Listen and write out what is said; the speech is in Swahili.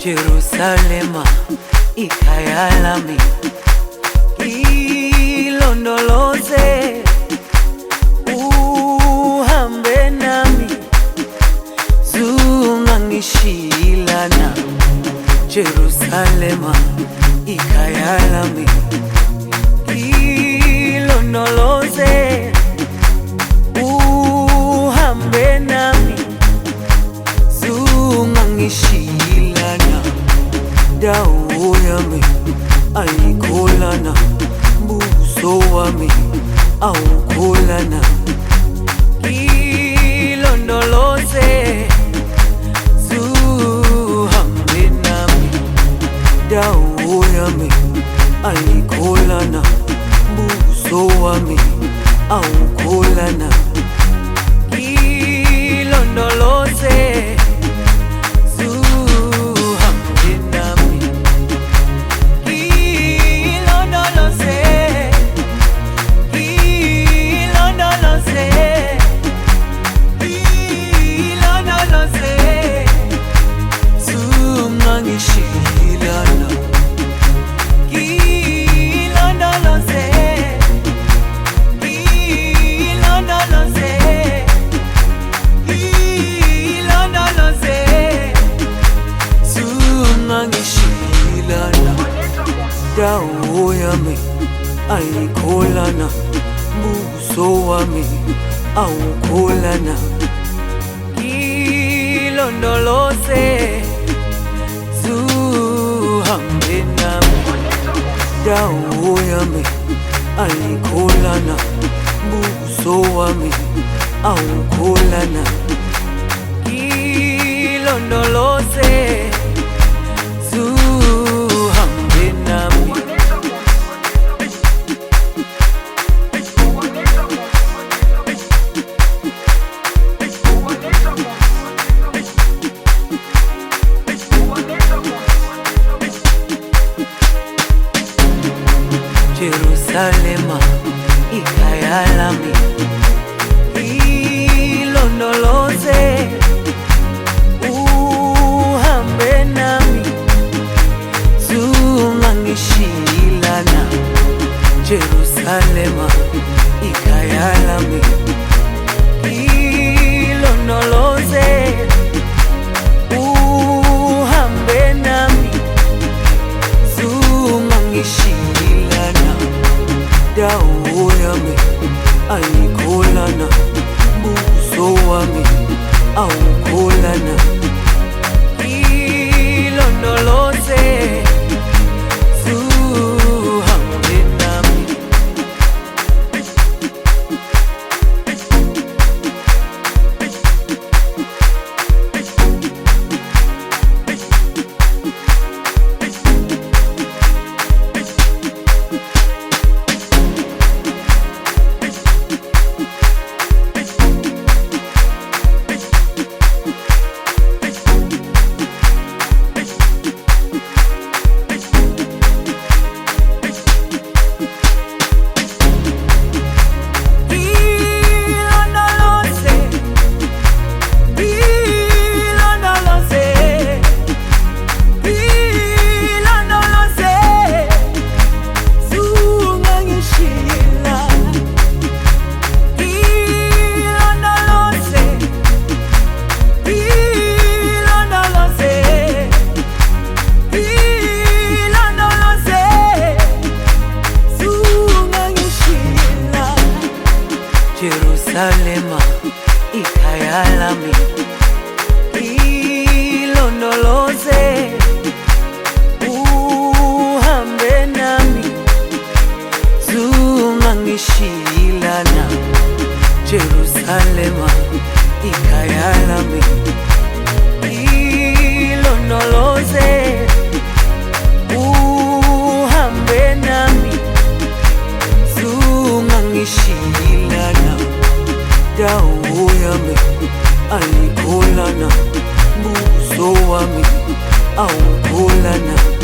Jerusalema ikhaya lami, ilondoloze uhambe nami, zungangishilana. Jerusalema ikhaya lami, ilondoloze uhambe nami, zungangishilana. Dawo yami ayikholana, mbuso wami awukholana. Ilondoloze zuhambe nami. Dawo yami ayikholana, mbuso wami awukholana. Ilondoloze dawo yami ayikholana, mbuso wami awukholana. Ilondoloze zuhambe nami. Dawo yami ayikholana, mbuso wami awukholana. Ilondoloze zuhambe nami. Jerusalema ikhaya lami, ilondoloze uhambe nami, zungangishilana. Jerusalema ikhaya lami, ilondoloze uhambe nami, zungangishilana. Dawo yami ayikholana, mbuso wami awukholana. Ilondoloze zuhambe nami. Jerusalema ikhaya lami, ilondoloze uhambe nami, zungangishilana. Jerusalema ikhaya lami, ilondoloze uhambe nami, zungangishilana. Dawo yami ayikholana, mbuso wami awukholana.